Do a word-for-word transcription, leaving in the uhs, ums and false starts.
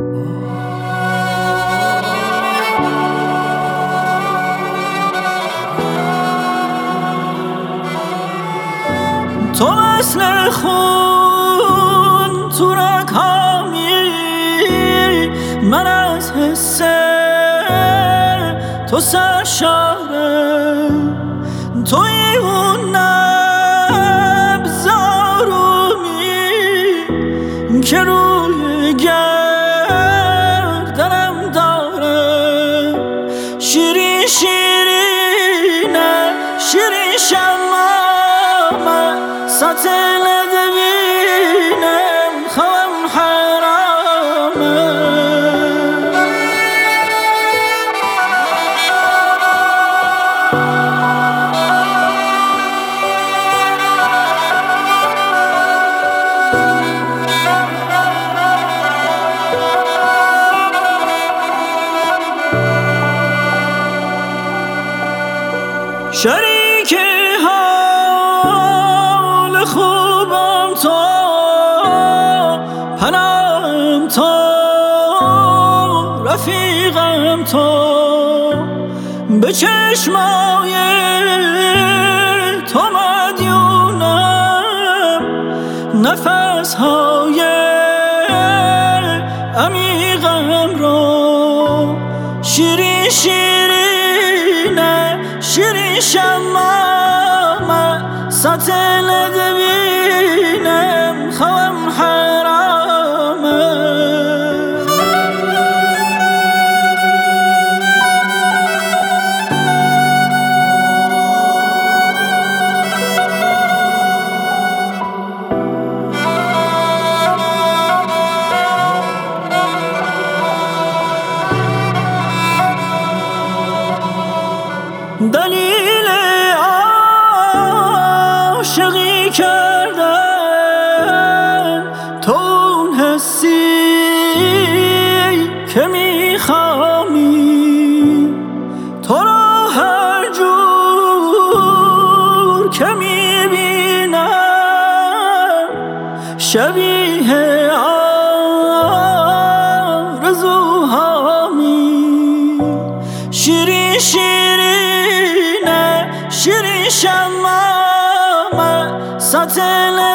تو مثل خون تو رگ‌هامی، من از حس تو سرشارم. توی اون نبض آرومی که روی گردنم داره. شیرین شیرینه شیرین شمامه، سطل دبینم خوام حرامه. شریک حال خوبم تو، پناهم تو، رفیقم تو. به چشمای تو مدیونم، نفسهای عمیقم رو. شیرین شیرینه شیرین شمامه، سطل دبینم خوام حرامه. دلیل عاشقی کردن تو اون حسی که میخوامی، تو رو هر جور که میبینم شبیه آرزوهامی. شیرین شیرین شیرین شمامه، سطل